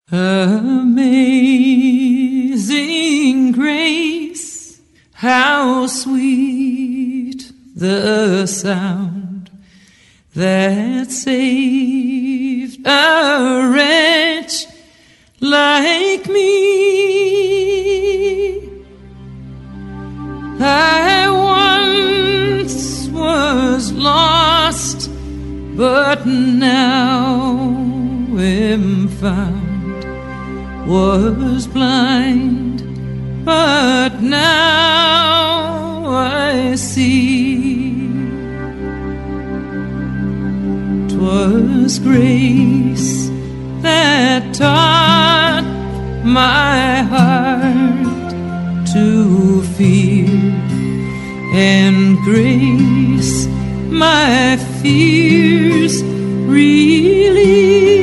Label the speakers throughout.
Speaker 1: Amazing grace, how sweet the sound that saved a wretch like me. I once was lost, but now am found. Was blind, but now I see. 'Twas grace that taught my heart to fear, and grace my fears relieved.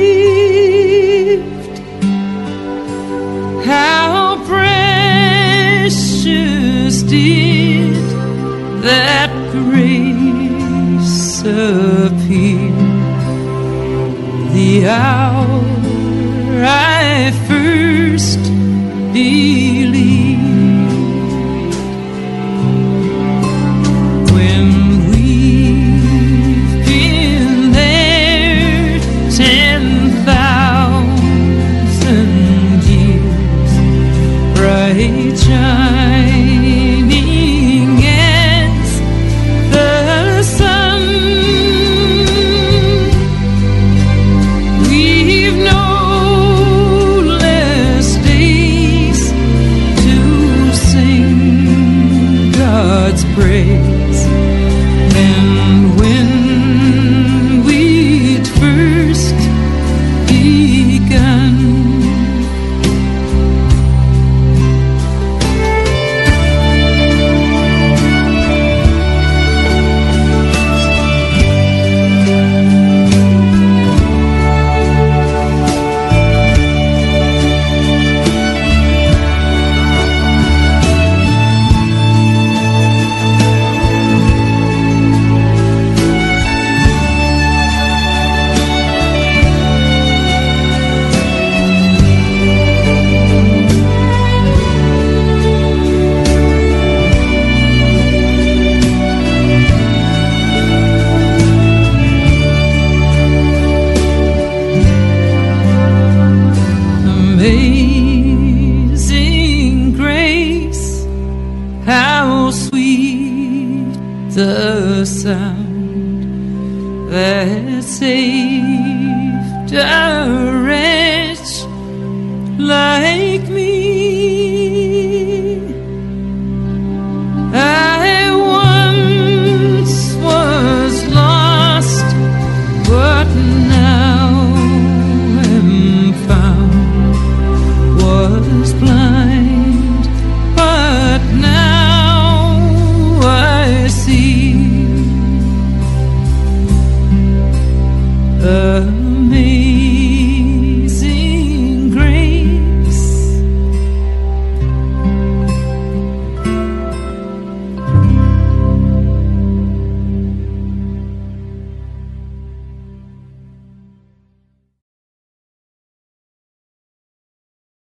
Speaker 1: How precious did that grace appear the hour I first believed. When we've been there 10,000 years, bright shining as the sun, we've no less days to sing God's praise than when we'd first begun. Amazing grace, how sweet the sound that saved a wretch like me.